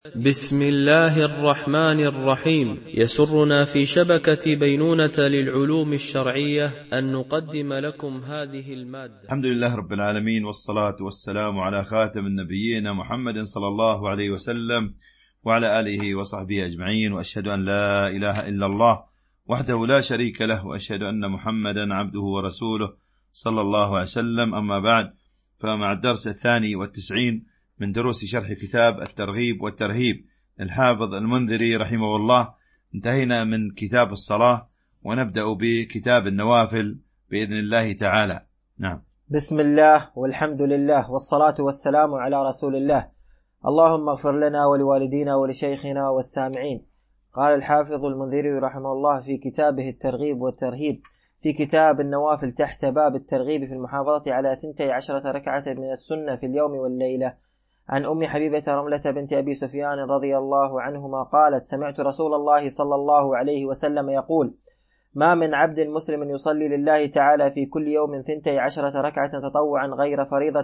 بسم الله الرحمن الرحيم. يسرنا في شبكة بينونة للعلوم الشرعية أن نقدم لكم هذه المادة. الحمد لله رب العالمين، والصلاة والسلام على خاتم النبيين محمد صلى الله عليه وسلم وعلى آله وصحبه أجمعين، وأشهد أن لا إله إلا الله وحده لا شريك له، وأشهد أن محمدا عبده ورسوله صلى الله عليه وسلم. أما بعد، فمع الدرس 92 من دروس شرح كتاب الترغيب والترهيب الحافظ المنذري رحمه الله، انتهينا من كتاب الصلاة ونبدأ بكتاب النوافل بإذن الله تعالى. نعم. بسم الله والحمد لله والصلاة والسلام على رسول الله. اللهم اغفر لنا ولوالدينا ولشيخنا والسامعين. قال الحافظ المنذري رحمه الله في كتابه الترغيب والترهيب في كتاب النوافل تحت باب الترغيب في المحافظة على 12 ركعة من السنة في اليوم والليلة، عن أم حبيبة رملة بنت أبي سفيان رضي الله عنهما قالت: سمعت رسول الله صلى الله عليه وسلم يقول: ما من عبد مسلم يصلي لله تعالى في كل يوم 12 ركعة تطوعا غير فريضة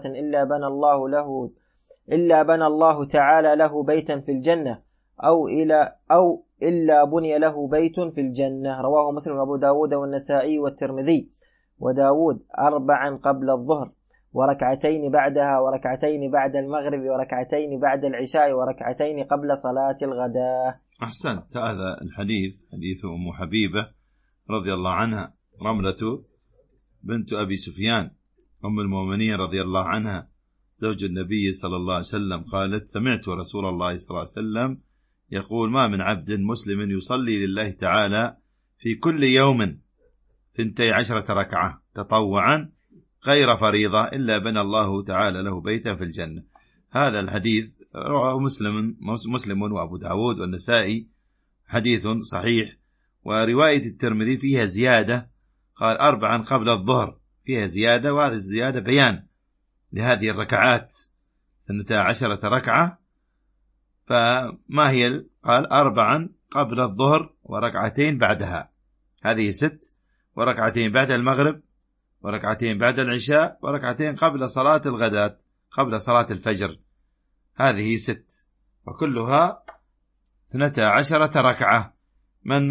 إلا بنى الله تعالى له بيتا في الجنة أو إلا بني له بيت في الجنة. رواه مسلم وأبو داود والنسائي والترمذي. وداود 4 قبل الظهر، وركعتين بعدها، وركعتين بعد المغرب، وركعتين بعد العشاء، وركعتين قبل صلاة الغداء. أحسنت. هذا الحديث حديث أم حبيبة رضي الله عنها، رملة بنت أبي سفيان أم المؤمنين رضي الله عنها، زوج النبي صلى الله عليه وسلم، قالت: سمعت رسول الله صلى الله عليه وسلم يقول: ما من عبد مسلم يصلي لله تعالى في كل يوم 12 ركعة تطوعا غير فريضة إلا بنى الله تعالى له بيتا في الجنة. هذا الحديث رواه مسلم وأبو داود والنسائي، حديث صحيح. ورواية الترمذي فيها زيادة، قال 4 قبل الظهر، فيها زيادة، وهذه الزيادة بيان لهذه الركعات 12 ركعة. فما هي؟ قال 4 قبل الظهر وركعتين بعدها، هذه 6، وركعتين بعد المغرب، وركعتين بعد العشاء، وركعتين قبل صلاة الغداء، قبل صلاة الفجر، هذه 6، وكلها 12 ركعة. من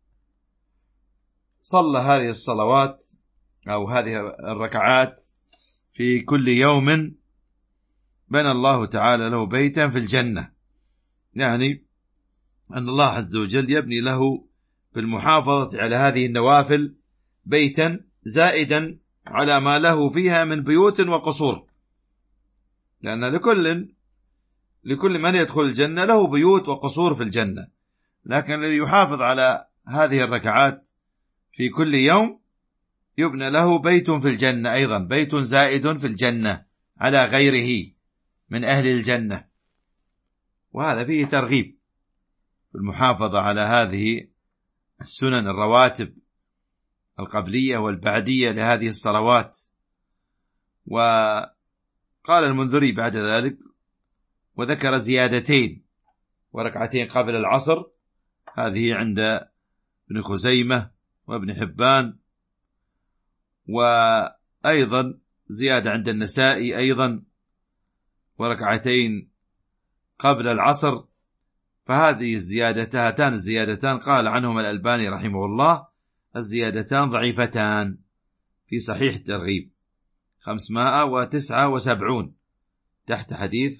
صلى هذه الصلوات أو هذه الركعات في كل يوم بنى الله تعالى له بيتا في الجنة، يعني أن الله عز وجل يبني له بالمحافظة على هذه النوافل بيتا زائدا على ما له فيها من بيوت وقصور، لأن لكل من يدخل الجنة له بيوت وقصور في الجنة، لكن الذي يحافظ على هذه الركعات في كل يوم يبنى له بيت في الجنة، أيضا بيت زائد في الجنة على غيره من أهل الجنة. وهذا فيه ترغيب في المحافظة على هذه السنن الرواتب القبلية والبعدية لهذه الصلوات. وقال المنذري بعد ذلك وذكر زيادتين: وركعتين قبل العصر، هذه عند ابن خزيمة وابن حبان، وأيضا زيادة عند النسائي أيضا، وركعتين قبل العصر. فهذه هاتان الزيادتان قال عنهما الألباني رحمه الله: الزيادتان ضعيفتان في صحيح الترغيب، 579 تحت حديث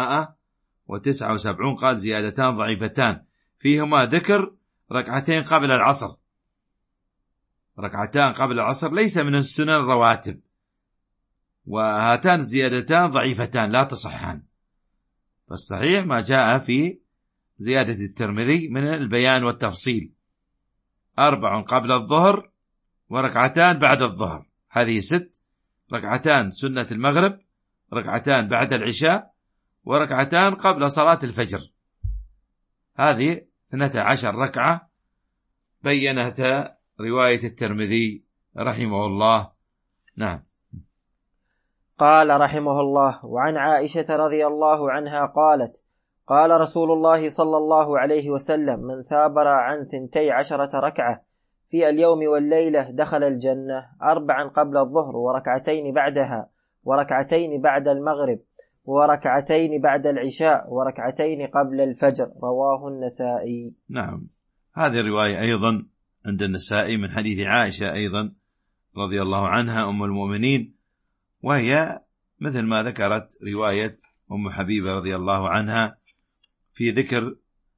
579 قال زيادتان ضعيفتان، فيهما ذكر ركعتين قبل العصر. ركعتان قبل العصر ليس من السنن الرواتب، وهاتان الزيادتان ضعيفتان لا تصحان. فالصحيح ما جاء في زيادة الترمذي من البيان والتفصيل: 4 قبل الظهر، وركعتان بعد الظهر، هذه 6، ركعتان سنة المغرب، ركعتان بعد العشاء، وركعتان قبل صلاة الفجر، هذه 12 ركعة بينتها رواية الترمذي رحمه الله. نعم. قال رحمه الله: وعن عائشة رضي الله عنها قالت: قال رسول الله صلى الله عليه وسلم: من ثابر عن 12 ركعة في اليوم والليلة دخل الجنة، 4 قبل الظهر، وركعتين بعدها، وركعتين بعد المغرب، وركعتين بعد العشاء وركعتين قبل الفجر. رواه النسائي. نعم، هذه الرواية أيضا عند النسائي من حديث عائشة أيضا رضي الله عنها أم المؤمنين، وهي مثل ما ذكرت رواية أم حبيبة رضي الله عنها في ذكر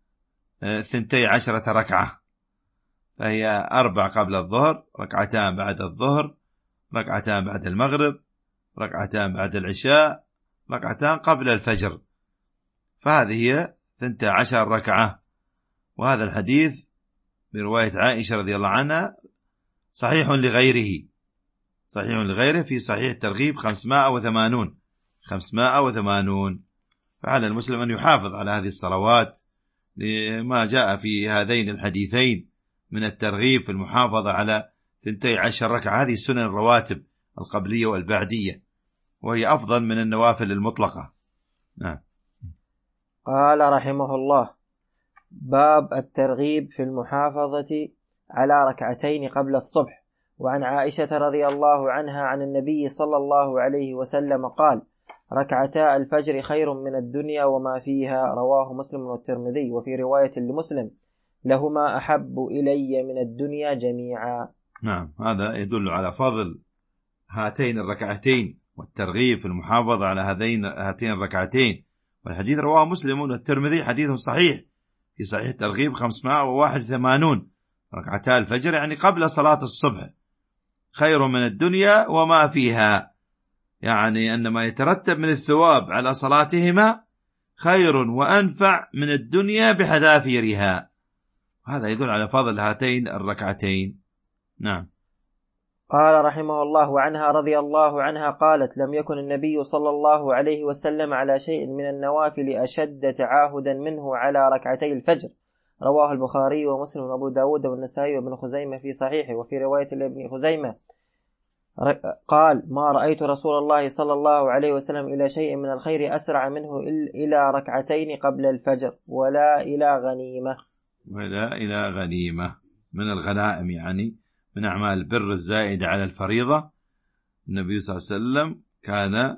12 ركعة، فهي 4 قبل الظهر، ركعتان بعد الظهر، ركعتان بعد المغرب، ركعتان بعد العشاء، ركعتان قبل الفجر، فهذه هي 12 ركعة. وهذا الحديث برواية عائشة رضي الله عنها صحيح لغيره في صحيح الترغيب 580. فعلى المسلم أن يحافظ على هذه الصلوات لما جاء في هذين الحديثين من الترغيب في المحافظة على 12 ركعة. هذه السنن الرواتب القبلية والبعدية، وهي أفضل من النوافل المطلقة. نعم. قال رحمه الله: باب الترغيب في المحافظة على ركعتين قبل الصبح. وعن عائشة رضي الله عنها عن النبي صلى الله عليه وسلم قال: ركعتا الفجر خير من الدنيا وما فيها. رواه مسلم والترمذي. وفي رواية لمسلم: لهما أحب إلي من الدنيا جميعا. نعم، هذا يدل على فضل هاتين الركعتين والترغيب في المحافظة على هاتين الركعتين. والحديث رواه مسلم والترمذي، حديث صحيح في صحيح الترغيب 581. ركعتا الفجر يعني قبل صلاة الصبح خير من الدنيا وما فيها، يعني أن ما يترتب من الثواب على صلاتهما خير وأنفع من الدنيا بحذافيرها. هذا يدل على فضل هاتين الركعتين. نعم. قال رحمه الله: وعنها رضي الله عنها قالت: لم يكن النبي صلى الله عليه وسلم على شيء من النوافل أشد تعاهدا منه على ركعتي الفجر. رواه البخاري ومسلم وأبو داود والنسائي وابن خزيمة في صحيحه. وفي رواية لابن خزيمة قال: ما رأيت رسول الله صلى الله عليه وسلم إلى شيء من الخير أسرع منه إلى ركعتين قبل الفجر ولا إلى غنيمة من الغنائم، يعني من أعمال البر الزائدة على الفريضة. النبي صلى الله عليه وسلم كان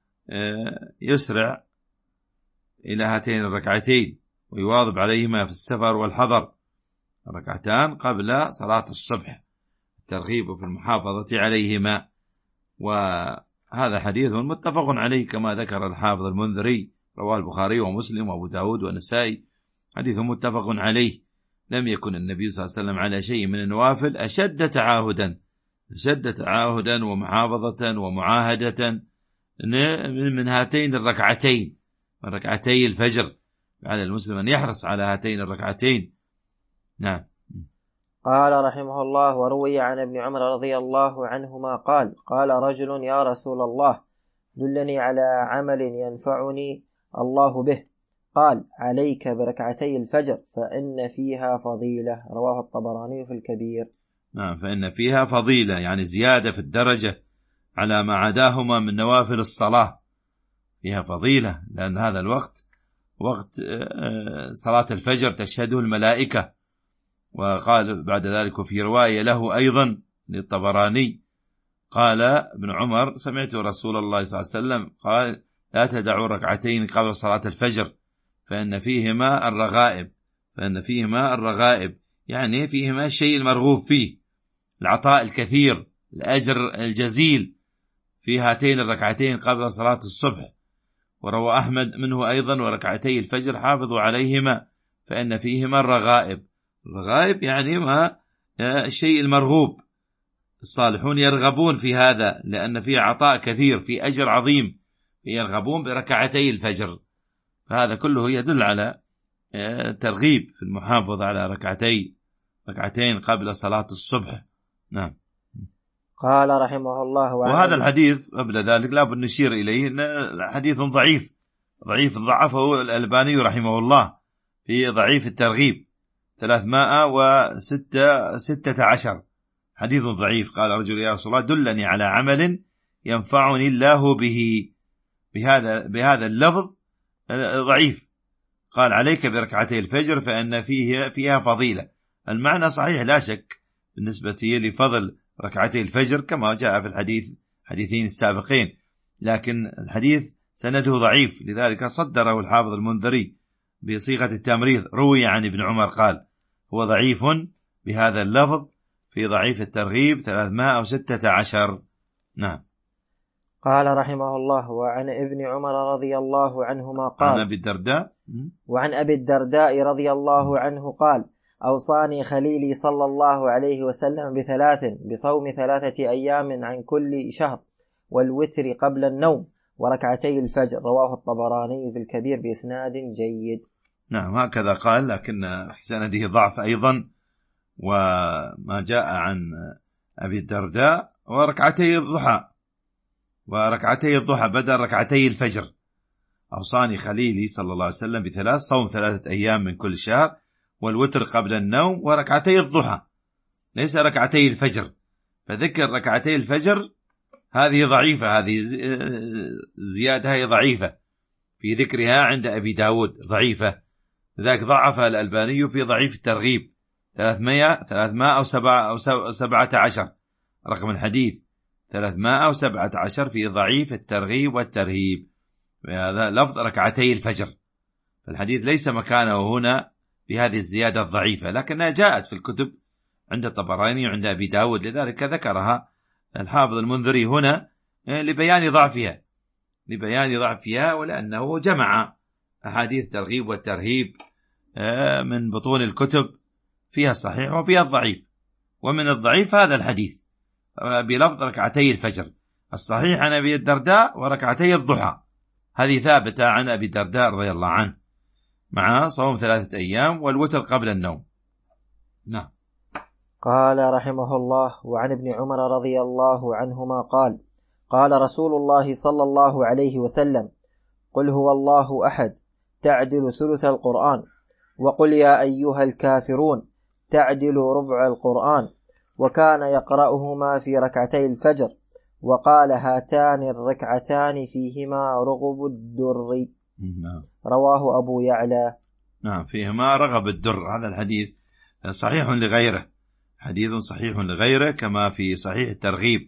يسرع إلى هاتين الركعتين ويواظب عليهما في السفر والحضر، ركعتان قبل صلاة الصبح، الترغيب في المحافظة عليهما. وهذا حديث متفق عليه كما ذكر الحافظ المنذري، رواه البخاري ومسلم وأبو داود والنسائي، حديث متفق عليه. لم يكن النبي صلى الله عليه وسلم على شيء من النوافل أشد تعاهدا ومحافظة ومعاهدة من هاتين الركعتين، ركعتي الفجر. على المسلم أن يحرص على هاتين الركعتين. نعم. قال رحمه الله: وروي عن ابن عمر رضي الله عنهما قال: قال رجل: يا رسول الله، دلني على عمل ينفعني الله به. قال: عليك بركعتي الفجر فإن فيها فضيلة. رواه الطبراني في الكبير. نعم، فإن فيها فضيلة يعني زيادة في الدرجة على ما عداهما من نوافل الصلاة، فيها فضيلة، لأن هذا الوقت وقت صلاة الفجر تشهده الملائكة. وقال بعد ذلك في رواية له أيضا للطبراني قال ابن عمر: سمعت رسول الله صلى الله عليه وسلم قال: لا تدعوا ركعتين قبل صلاة الفجر فإن فيهما الرغائب، يعني فيهما الشيء المرغوب فيه، العطاء الكثير، الأجر الجزيل في هاتين الركعتين قبل صلاة الصبح. وروى أحمد منه أيضا: وركعتي الفجر حافظوا عليهما فإن فيهما الرغائب يعني ما الشيء المرغوب، الصالحون يرغبون في هذا لأن فيه عطاء كثير، في أجر عظيم، يرغبون بركعتي الفجر. فهذا كله يدل على ترغيب في المحافظة على ركعتين قبل صلاة الصبح. نعم. قال رحمه الله: وهذا الحديث قبل ذلك لا بد نشير إليه حديث ضعيف ضعفه الألباني رحمه الله في ضعيف الترغيب 316، حديث ضعيف. قال رجل: يا رسول الله، دلني على عمل ينفعني الله به، بهذا اللفظ ضعيف. قال: عليك بركعتي الفجر فإن فيها فضيلة. المعنى صحيح لا شك بالنسبة لفضل ركعتي الفجر كما جاء في الحديثين السابقين، لكن الحديث سنده ضعيف، لذلك صدره الحافظ المنذري بصيغة التمريض. روي عن ابن عمر قال هو ضعيف بهذا اللفظ في ضعيف الترغيب 316. نعم. قال رحمه الله: وعن ابن عمر رضي الله عنهما قال: عن أبي الدرداء. وعن أبي الدرداء رضي الله عنه قال: أوصاني خليلي صلى الله عليه وسلم بثلاث: بصوم 3 أيام عن كل شهر، والوتر قبل النوم، وركعتي الفجر. رواه الطبراني في الكبير بإسناد جيد. نعم هكذا قال، لكن في سنده ضعف أيضا. وما جاء عن أبي الدرداء وركعتي الضحى، وركعتي الضحى بدل ركعتي الفجر. أوصاني خليلي صلى الله عليه وسلم بثلاث: صوم 3 أيام من كل شهر، والوتر قبل النوم، وركعتي الضحى، ليس ركعتي الفجر. فذكر ركعتي الفجر هذه ضعيفة، هذه زيادة هي ضعيفة في ذكرها عند أبي داود، ضعيفة، لذلك ضعفها الألباني في ضعيف الترغيب 317 رقم الحديث 317 في ضعيف الترغيب والترهيب، وهذا لفظ ركعتي الفجر. فالحديث ليس مكانه هنا بهذه الزيادة الضعيفة، لكنها جاءت في الكتب عند الطبراني وعند أبي داود، لذلك ذكرها الحافظ المنذري هنا لبيان ضعفها، ولأنه جمع أحاديث الترغيب والترهيب من بطون الكتب، فيها الصحيح وفيها الضعيف، ومن الضعيف هذا الحديث بلفظ ركعتي الفجر. الصحيح عن أبي الدرداء وركعتي الضحى، هذه ثابتة عن أبي الدرداء رضي الله عنه، مع صوم 3 أيام والوتر قبل النوم. نعم. قال رحمه الله: وعن ابن عمر رضي الله عنهما قال: قال رسول الله صلى الله عليه وسلم: قل هو الله أحد تعدل ثلث القرآن، وقل يا أيها الكافرون تعدل ربع القرآن. وكان يقرأهما في ركعتي الفجر، وقال: هاتان الركعتان فيهما رغب الدر. رواه أبو يعلى. نعم، فيهما رغب الدر. هذا الحديث صحيح لغيره، حديث صحيح لغيره، كما في صحيح الترغيب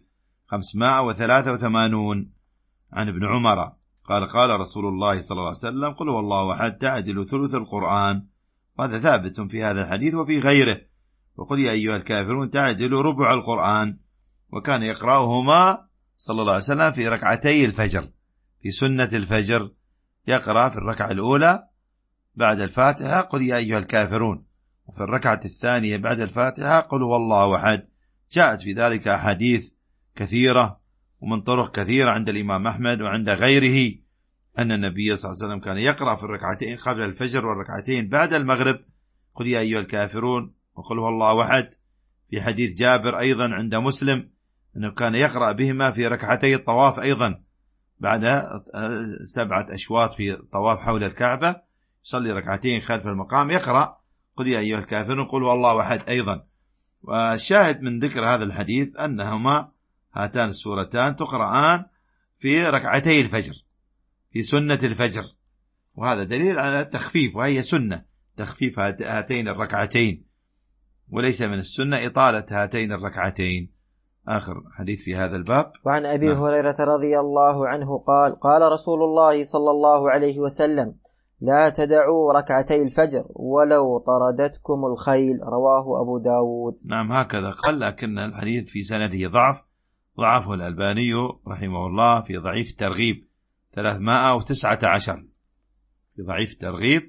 583 عن ابن عمر قال: قال رسول الله صلى الله عليه وسلم: قل هو الله أحد تعدل ثلث القرآن. وهذا ثابت في هذا الحديث وفي غيره. وقل يا أيها الكافرون تعدل ربع القرآن. وكان يقرأهما صلى الله عليه وسلم في ركعتي الفجر، في سنة الفجر، يقرأ في الركعة الأولى بعد الفاتحة قل يا أيها الكافرون، وفي الركعة الثانية بعد الفاتحة قل هو الله أحد. جاءت في ذلك أحاديث كثيرة ومن طرق كثيرة عند الإمام أحمد وعند غيره أن النبي صلى الله عليه وسلم كان يقرأ في الركعتين قبل الفجر والركعتين بعد المغرب قل يا أيها الكافرون وقل هو الله أحد. في حديث جابر أيضا عند مسلم أنه كان يقرأ بهما في ركعتي الطواف أيضا، بعد 7 أشواط في الطواف حول الكعبة يصلي ركعتين خلف المقام يقرأ قل يا أيها الكافرون قل هو الله أحد أيضا. والشاهد من ذكر هذا الحديث أنهما هاتان السورتان تقرآن في ركعتي الفجر، في سنة الفجر، وهذا دليل على التخفيف، وهي سنة تخفيف هاتين الركعتين، وليس من السنة إطالة هاتين الركعتين. آخر حديث في هذا الباب. وعن أبي هريرة رضي الله عنه قال: قال رسول الله صلى الله عليه وسلم: لا تدعوا ركعتي الفجر ولو طردتكم الخيل. رواه أبو داود. نعم هكذا قال، لكن الحديث في سنده ضعفه الألباني رحمه الله في ضعيف الترغيب 319، في ضعيف الترغيب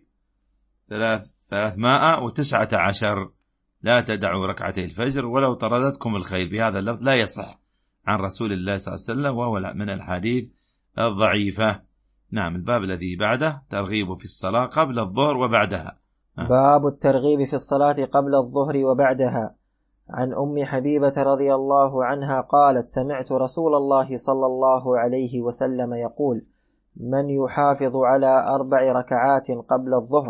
319 لا تدعوا ركعتي الفجر ولو طردتكم الخيل، بهذا اللفظ لا يصح عن رسول الله صلى الله عليه وسلم، وهو من الحديث الضعيفة. نعم. الباب الذي بعده ترغيب في الصلاة قبل الظهر وبعدها. باب الترغيب في الصلاة قبل الظهر وبعدها. عن أم حبيبة رضي الله عنها قالت: سمعت رسول الله صلى الله عليه وسلم يقول: من يحافظ على 4 ركعات قبل الظهر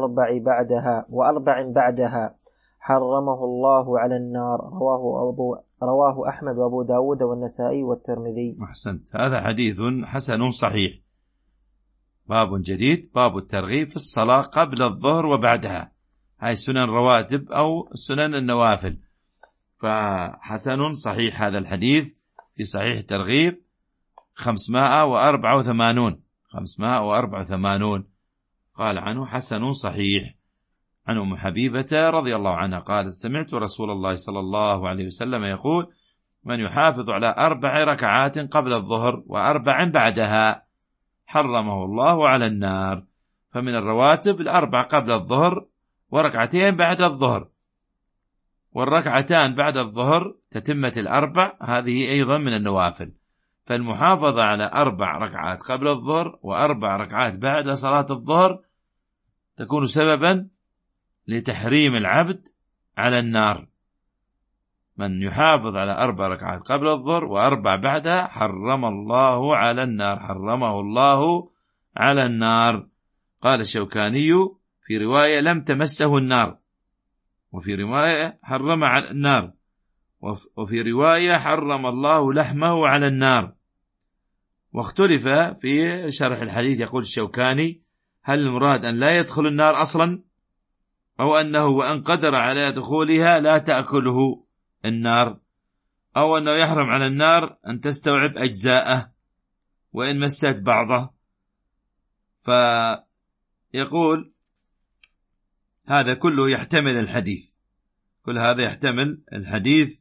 وأربع بعدها حرمه الله على النار. رواه أحمد وأبو داود والنسائي والترمذي. أحسنت. هذا حديث حسن صحيح. باب جديد، باب الترغيب في الصلاة قبل الظهر وبعدها، هاي سنن رواتب أو سنن النوافل، فحسن صحيح هذا الحديث في صحيح الترغيب 584 584 قال عنه حسن صحيح. عن أم حبيبة رضي الله عنها قالت سمعت رسول الله صلى الله عليه وسلم يقول من يحافظ على 4 ركعات قبل الظهر و4 بعدها حرمه الله على النار. فمن الرواتب 4 قبل الظهر وركعتين بعد الظهر، والركعتان بعد الظهر تتمة 4 هذه أيضا من النوافل. فالمحافظة على 4 ركعات قبل الظهر و4 ركعات بعد صلاة الظهر تكون سببا لتحريم العبد على النار. من يحافظ على 4 ركعات قبل الظهر و4 بعدها حرم الله على النار، حرمه الله على النار. قال الشوكاني في رواية لم تمسه النار، وفي رواية حرم على النار، وفي رواية حرم الله لحمه على النار. واختلف في شرح الحديث. يقول الشوكاني هل المراد أن لا يدخل النار أصلا، أو أنه وأن قدر على دخولها لا تأكله النار، أو أنه يحرم على النار أن تستوعب أجزاءه وإن مست بعضه. فيقول هذا كله يحتمل الحديث، كل هذا يحتمل الحديث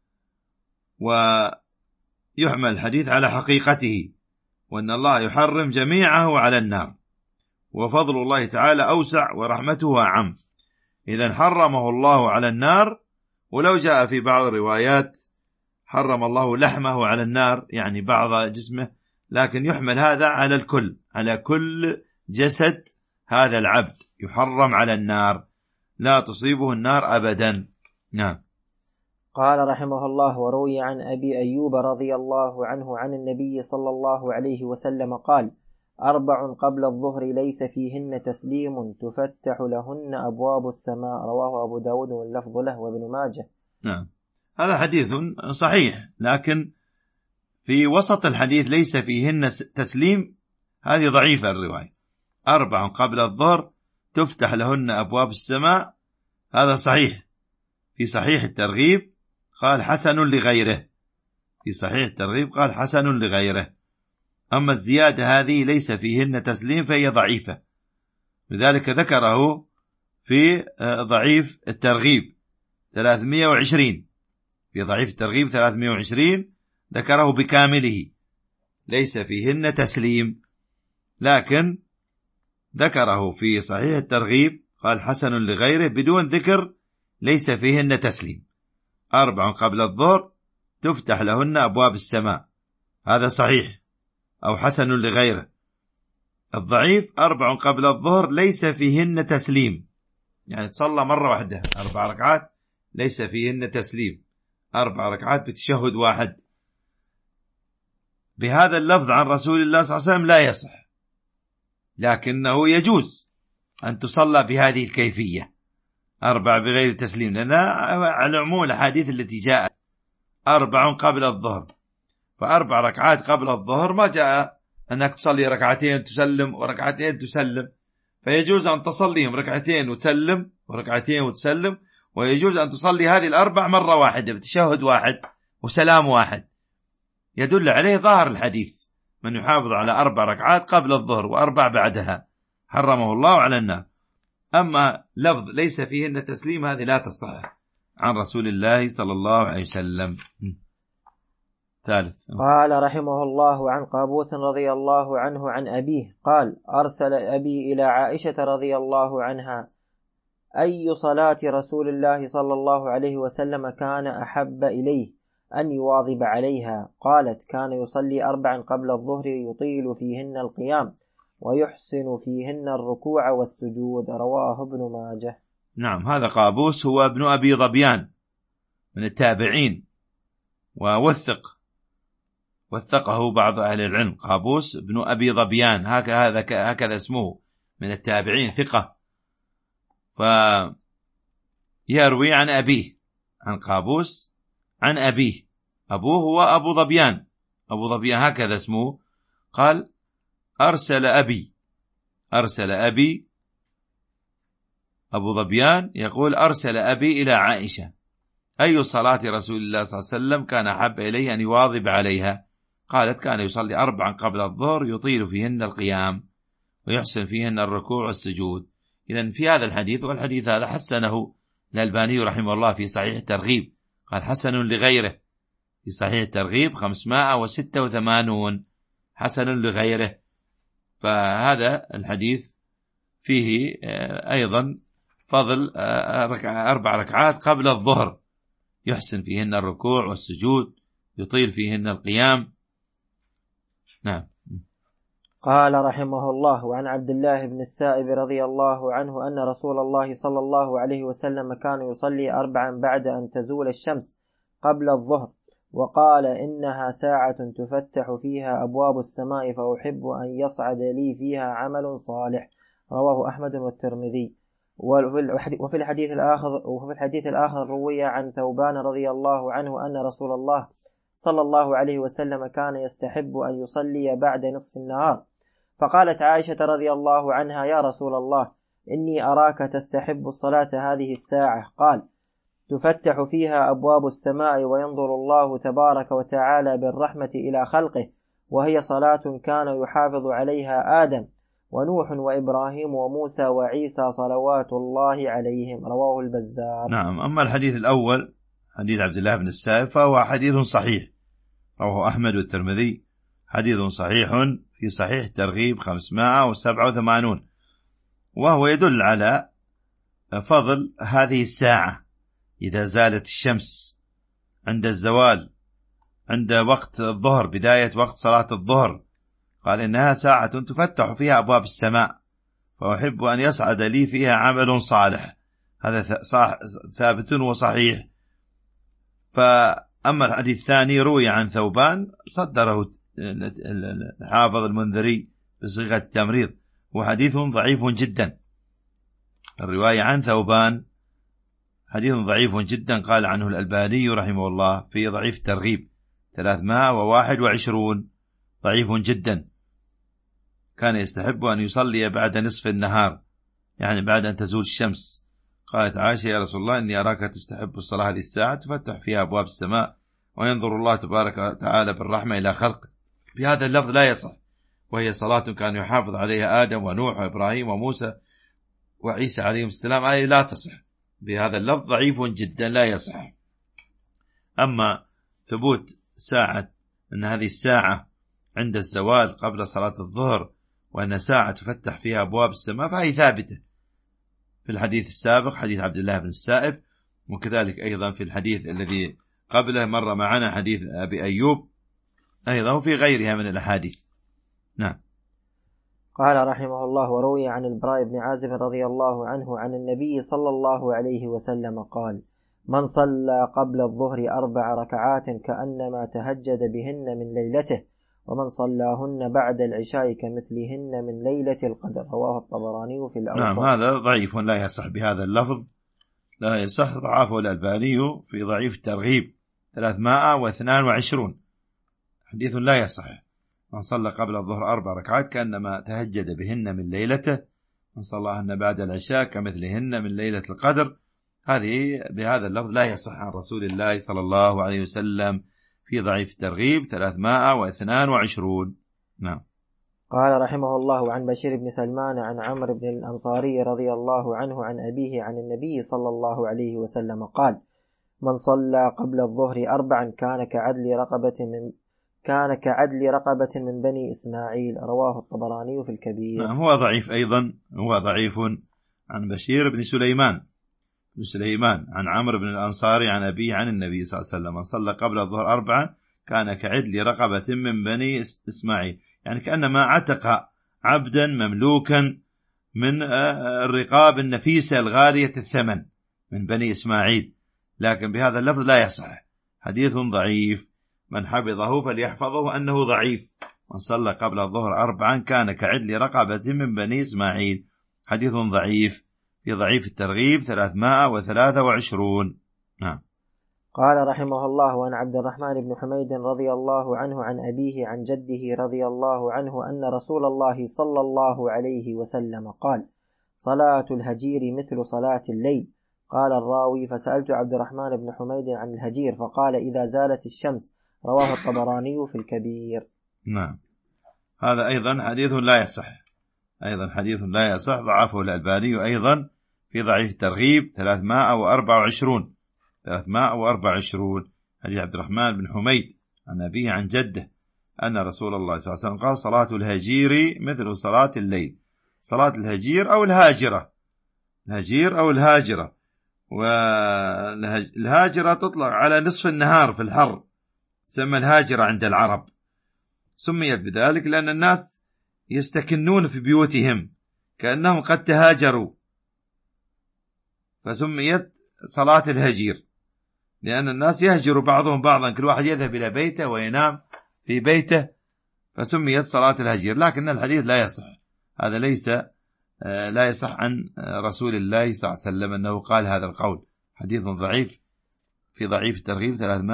ويحمل الحديث على حقيقته، وأن الله يحرم جميعه على النار، وفضل الله تعالى أوسع ورحمته أعم. إذن حرمه الله على النار. ولو جاء في بعض الروايات حرم الله لحمه على النار، يعني بعض جسمه، لكن يحمل هذا على الكل، على كل جسد هذا العبد يحرم على النار، لا تصيبه النار أبدا. نعم. قال رحمه الله وروي عن أبي أيوب رضي الله عنه عن النبي صلى الله عليه وسلم قال 4 قبل الظهر ليس فيهن تسليم تفتح لهن أبواب السماء، رواه أبو داود واللفظ له وابن ماجه. نعم، هذا حديث صحيح، لكن في وسط الحديث ليس فيهن تسليم، هذه ضعيفة الرواية. 4 قبل الظهر تفتح لهن أبواب السماء، هذا صحيح. في صحيح الترغيب قال حسن لغيره، في صحيح الترغيب قال حسن لغيره. أما الزيادة هذه ليس فيهن تسليم فهي ضعيفة، لذلك ذكره في ضعيف الترغيب 320، في ضعيف الترغيب 320 ذكره بكامله ليس فيهن تسليم، لكن ذكره في صحيح الترغيب قال حسن لغيره بدون ذكر ليس فيهن تسليم. 4 قبل الظهر تفتح لهن أبواب السماء، هذا صحيح أو حسن لغيره. الضعيف 4 قبل الظهر ليس فيهن تسليم، يعني تصلى مرة واحدة 4 ركعات ليس فيهن تسليم، 4 ركعات بتشهد واحد. بهذا اللفظ عن رسول الله صلى الله عليه وسلم لا يصح، لكنه يجوز أن تصلى بهذه الكيفية 4 بغير تسليم، لأن على عموم الحديث التي جاءت 4 قبل الظهر، ف4 ركعات قبل الظهر ما جاء أنك تصلي ركعتين تسلم وركعتين تسلم، فيجوز أن تصليهم ركعتين وتسلم وركعتين وتسلم، ويجوز أن تصلي هذه 4 مرة واحدة بتشهد واحد وسلام واحد. يدل عليه ظاهر الحديث من يحافظ على 4 ركعات قبل الظهر و4 بعدها حرمه الله على النار. أما لفظ ليس فيهن تسليم هذه لا تصح عن رسول الله صلى الله عليه وسلم. ثالث. قال رحمه الله عن قابوس رضي الله عنه عن أبيه قال أرسل أبي إلى عائشة رضي الله عنها أي صلاة رسول الله صلى الله عليه وسلم كان أحب إليه أن يواظب عليها؟ قالت كان يصلي 4 قبل الظهر يطيل فيهن القيام ويحسن فيهن الركوع والسجود، رواه ابن ماجه. نعم، هذا قابوس هو ابن أبي ظبيان من التابعين، وثقه بعض أهل العلم. قابوس ابن أبي ظبيان هكذا اسمه، من التابعين، ثقة. فيروي عن أبيه، عن قابوس عن أبيه، أبوه هو أبو ظبيان هكذا اسمه. قال أرسل أبي أبو ظبيان يقول أرسل أبي إلى عائشة أي صلاة رسول الله صلى الله عليه وسلم كان أحب إليه أن يواظب عليها. قالت كان يصلي 4 قبل الظهر يطيل فيهن القيام ويحسن فيهن الركوع والسجود. إذن في هذا الحديث، والحديث هذا حسنه الألباني رحمه الله في صحيح الترغيب، قال حسن لغيره في صحيح الترغيب 586 حسن لغيره. فهذا الحديث فيه أيضا فضل 4 ركعات قبل الظهر يحسن فيهن الركوع والسجود يطيل فيهن القيام. نعم. قال رحمه الله: وعن عبد الله بن السائب رضي الله عنه أن رسول الله صلى الله عليه وسلم كان يصلي 4 بعد أن تزول الشمس قبل الظهر، وقال: إنها ساعة تفتح فيها أبواب السماء فأحب أن يصعد لي فيها عمل صالح. رواه أحمد والترمذي. وفي الحديث الآخر روي عن ثوبان رضي الله عنه أن رسول الله صلى الله عليه وسلم كان يستحب أن يصلي بعد نصف النهار، فقالت عائشة رضي الله عنها: يا رسول الله، إني أراك تستحب الصلاة هذه الساعة. قال: تفتح فيها أبواب السماء وينظر الله تبارك وتعالى بالرحمة إلى خلقه، وهي صلاة كان يحافظ عليها آدم ونوح وإبراهيم وموسى وعيسى صلوات الله عليهم. رواه البزار. نعم. أما الحديث الأول حديث عبد الله بن السائب فهو حديث صحيح، رواه أحمد والترمذي، حديث صحيح في صحيح الترغيب 587، وهو يدل على فضل هذه الساعة إذا زالت الشمس عند الزوال عند وقت الظهر، بداية وقت صلاة الظهر. قال: إنها ساعة تفتح فيها أبواب السماء فأحب أن يصعد لي فيها عمل صالح. هذا ثابت وصحيح. فأما الحديث الثاني روي عن ثوبان صدره الحافظ المنذري بصيغة التمريض، وحديث ضعيف جدا. الرواية عن ثوبان حديث ضعيف جدا، قال عنه الألباني رحمه الله في ضعيف الترغيب 321، ضعيف جدا. كان يستحب أن يصلي بعد نصف النهار، يعني بعد أن تزول الشمس. قالت عائشة: يا رسول الله، إني أراك تستحب الصلاة هذه الساعة تفتح فيها أبواب السماء وينظر الله تبارك وتعالى بالرحمة إلى خلقه. في هذا اللفظ لا يصح، وهي صلاة كان يحافظ عليها آدم ونوح وإبراهيم وموسى وعيسى عليهم السلام، أي لا تصح. بهذا اللفظ ضعيف جدا لا يصح. أما ثبوت ساعة أن هذه الساعة عند الزوال قبل صلاة الظهر، وأن ساعة تفتح فيها أبواب السماء، فهي ثابتة في الحديث السابق حديث عبد الله بن السائب، وكذلك أيضا في الحديث الذي قبله مر معنا حديث أبي أيوب أيضا، وفي غيرها من الأحاديث. نعم. قال رحمه الله: وروي عن البراء بن عازب رضي الله عنه عن النبي صلى الله عليه وسلم قال: من صلى قبل الظهر 4 ركعات كأنما تهجد بهن من ليلته، ومن صلاهن بعد العشاء كمثلهن من ليلة القدر. رواه الطبراني في الأوسط. نعم. هذا ضعيف لا يصح بهذا اللفظ، لا يصح، ضعفه الألباني في ضعيف الترغيب 322، حديث لا يصح. من صلى قبل الظهر 4 ركعات كأنما تهجد بهن من ليلته، من صلاهن بعد العشاء كمثلهن من ليلة القدر. هذه بهذا اللفظ لا يصح عن رسول الله صلى الله عليه وسلم في ضعيف الترغيب 322. نعم. قال رحمه الله: عن بشير بن سلمان عن عمرو بن الأنصاري رضي الله عنه عن أبيه عن النبي صلى الله عليه وسلم قال: من صلى قبل الظهر 4 كان كعدل رقبة من بني إسماعيل. رواه الطبراني في الكبير. نعم. هو ضعيف أيضا، هو ضعيف عن بشير بن سليمان عن عمرو بن الأنصاري عن أبيه عن النبي صلى الله عليه وسلم: من صلى قبل الظهر 4 كان كعدل رقبة من بني إسماعيل، يعني كأنما عتق عبدا مملوكا من الرقاب النفيسة الغالية الثمن من بني إسماعيل. لكن بهذا اللفظ لا يصح، حديث ضعيف. من حفظه فليحفظه أنه ضعيف. من صلى قبل الظهر 4 كان كعدل رقبة من بني إسماعيل، حديث ضعيف في ضعيف الترغيب 323. نعم. قال رحمه الله: وعن عبد الرحمن بن حميد رضي الله عنه عن أبيه عن جده رضي الله عنه أن رسول الله صلى الله عليه وسلم قال: صلاة الهجير مثل صلاة الليل. قال الراوي: فسألت عبد الرحمن بن حميد عن الهجير، فقال: إذا زالت الشمس رواه الطبراني في الكبير. نعم. هذا أيضا حديث لا يصح، أيضا حديث لا يصح، ضعفه الألباني أيضا في ضعيف الترغيب 324 حديث عبد الرحمن بن حميد عن أبيه عن جده أن رسول الله صلى الله عليه وسلم قال: صلاة الهجير مثل صلاة الليل. صلاة الهجير أو الهاجرة، الهجير أو الهاجرة، والهاجرة تطلق على نصف النهار في الحر، تسمى الهاجرة عند العرب. سميت بذلك لأن الناس يستكنون في بيوتهم كأنهم قد تهاجروا، فسميت صلاة الهجير، لأن الناس يهجر بعضهم بعضا، كل واحد يذهب إلى بيته وينام في بيته، فسميت صلاة الهجير. لكن الحديث لا يصح، هذا ليس لا يصح عن رسول الله صلى الله عليه وسلم أنه قال هذا القول، حديث ضعيف في ضعيف الترغيب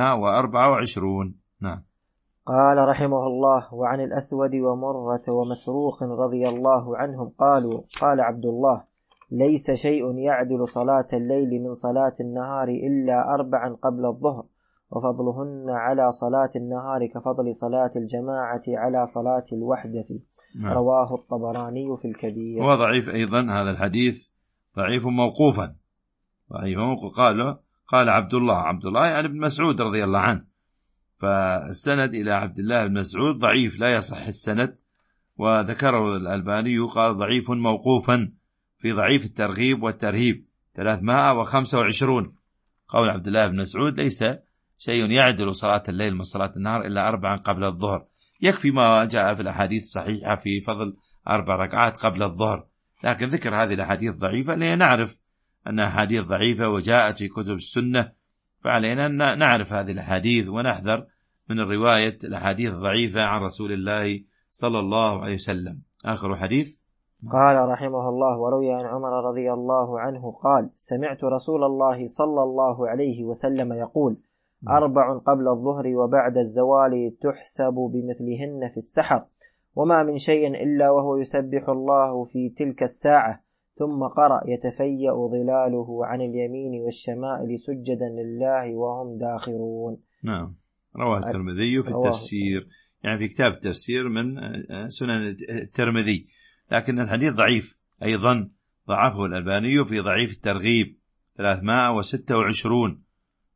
324. نعم. قال رحمه الله: وعن الأسود ومرة ومسروق رضي الله عنهم قالوا: قال عبد الله: ليس شيء يعدل صلاة الليل من صلاة النهار إلا 4 قبل الظهر، وفضلهن على صلاة النهار كفضل صلاة الجماعة على صلاة الوحدة. نعم. رواه الطبراني في الكبير. هو ضعيف أيضا هذا الحديث، ضعيف موقوفا، ضعيف موقوف. قال عبد الله يعني ابن مسعود رضي الله عنه، فالسند إلى عبد الله بن مسعود ضعيف لا يصح السند، وذكره الألباني قال ضعيف موقوفا في ضعيف الترغيب والترهيب 325. قول عبد الله بن مسعود: ليس شيء يعدل صلاة الليل من صلاة النهار إلا 4 قبل الظهر. يكفي ما جاء في الأحاديث الصحيحة في فضل 4 ركعات قبل الظهر، لكن ذكر هذه الأحاديث ضعيفة لأن نعرف أنها أحاديث ضعيفة وجاءت في كتب السنة، فعلينا أن نعرف هذه الأحاديث ونحذر من الرواية الأحاديث الضعيفة عن رسول الله صلى الله عليه وسلم. آخر حديث. قال رحمه الله: وروي عن عمر رضي الله عنه قال: سمعت رسول الله صلى الله عليه وسلم يقول: 4 قبل الظهر وبعد الزوال تحسب بمثلهن في السحر، وما من شيء إلا وهو يسبح الله في تلك الساعة. ثم قرأ: يتفيأ ظلاله عن اليمين والشمائل سجدا لله وهم داخرون. نعم. رواه الترمذي في التفسير، يعني في كتاب التفسير من سنن الترمذي، لكن الحديث ضعيف أيضا، ضعفه الألباني في ضعيف الترغيب 326.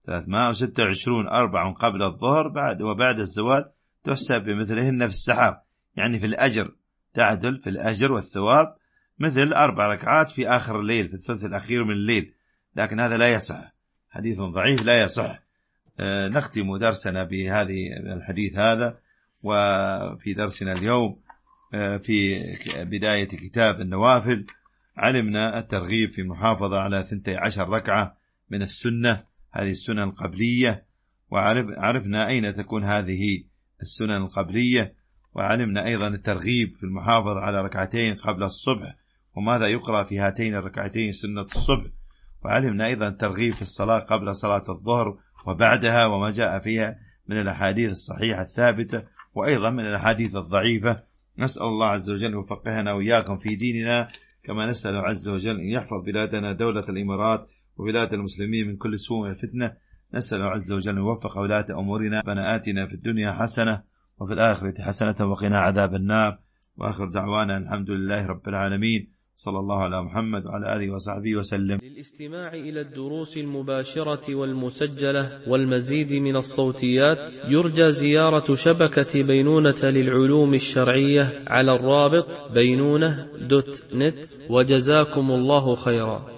4 قبل الظهر وبعد الزوال تحسب بمثلهن في السحر، يعني في الأجر، تعدل في الأجر والثواب مثل 4 ركعات في آخر الليل، في الثلث الأخير من الليل، لكن هذا لا يصح، حديث ضعيف لا يصح. نختم درسنا بهذه الحديث هذا، وفي درسنا اليوم في بداية كتاب النوافل علمنا الترغيب في المحافظة على 12 ركعة من السنة، هذه السنن القبلية، وعرفنا أين تكون هذه السنن القبلية، وعلمنا أيضا الترغيب في المحافظة على 2 ركعتين قبل الصبح، وماذا يقرأ في هاتين الركعتين سنة الصبح، وعلمنا أيضا الترغيب في الصلاة قبل صلاة الظهر وبعدها وما جاء فيها من الأحاديث الصحيحة الثابتة، وأيضا من الأحاديث الضعيفة. نسأل الله عز وجل يفقهنا وإياكم في ديننا، كما نسأل عز وجل أن يحفظ بلادنا دولة الإمارات وبلاد المسلمين من كل سوء وفتنة. نسأل عز وجل أن يوفق ولاة أمورنا. ربنا آتنا في الدنيا حسنة وفي الآخرة حسنة وقنا عذاب النار، وآخر دعوانا الحمد لله رب العالمين، صلى الله على محمد وعلى آله وصحبه وسلم. للاستماع إلى الدروس المباشرة والمسجلة والمزيد من الصوتيات يرجى زيارة شبكة بينونة للعلوم الشرعية على الرابط بينونة.net، وجزاكم الله خيرا.